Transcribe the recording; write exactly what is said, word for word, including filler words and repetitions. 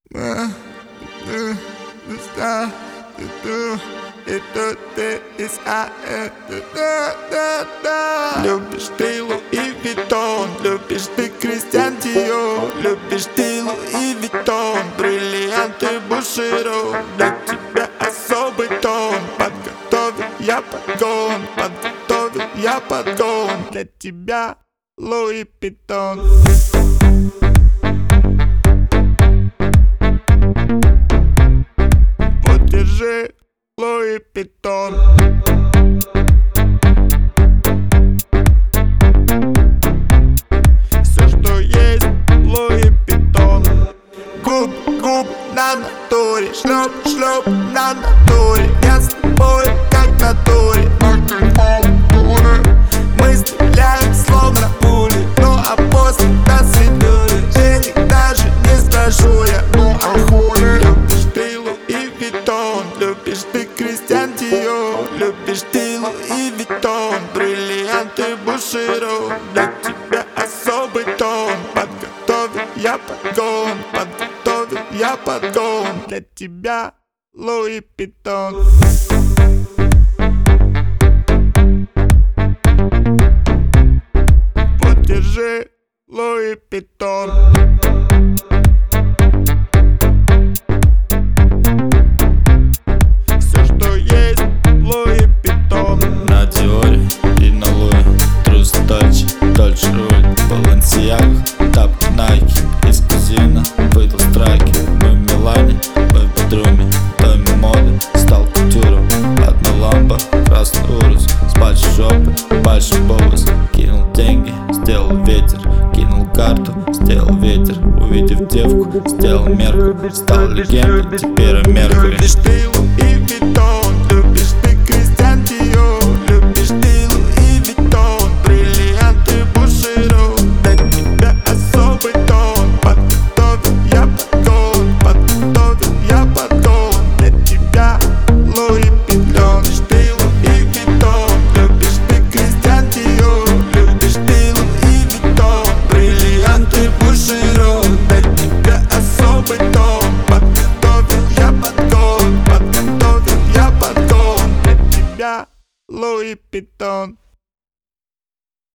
Любишь ты Луи Виттон, любишь ты Кристиан Диор, любишь ты Луи Виттон, бриллианты Буширо. Для тебя особый тон, подготовил я подгон, подготовил я подгон. Для тебя Луи Виттон. Вот держи Луи Виттон. Все, что есть Луи Виттон. Губ, губ на натуре, шлеп, шлеп на натуре. Я с тобой как на туре. Мы стреляем словно пули, ну а после до свидания. Денег даже не спрошу я, ну а хули. Любишь ты Луи Виттон, любишь ты Кристиан Диор, любишь ты Луи Виттон, бриллианты Буширо. Для тебя особый тон, подготовил я подгон, подготовил я подгон. Для тебя Луи Виттон. Вот держи Луи Виттон. Все, что есть Луи Виттон. На Диоре и на Луи, трусы Дольче, Дольче руль, Балансиага, тапки Найки, из казино выдал страйки. Мы в Милане, мы в Бодруме, доме моды, стал кутюром. Одна ламба, красный урус, с большой жопой, большой бобус. Кинул деньги, сделал ветер, кинул карту, сделал ветер. Увидев девку, сделал мерку, стал легендой, теперь о Меркури. Любишь ты Луи Виттон, любишь ты Кристиан Диор, любишь ты Луи Виттон, бриллианты Буширо. Для тебя особый тон, подготовил я подгон, подготовил я подгон. Для тебя Луи Виттон. Любишь ты Луи Виттон, любишь ты Кристиан Диор, любишь ты Луи Виттон, бриллианты Буширо. Для тебя особый тон, подготовил я подгон, подготовил я подгон. Для тебя Луи Виттон.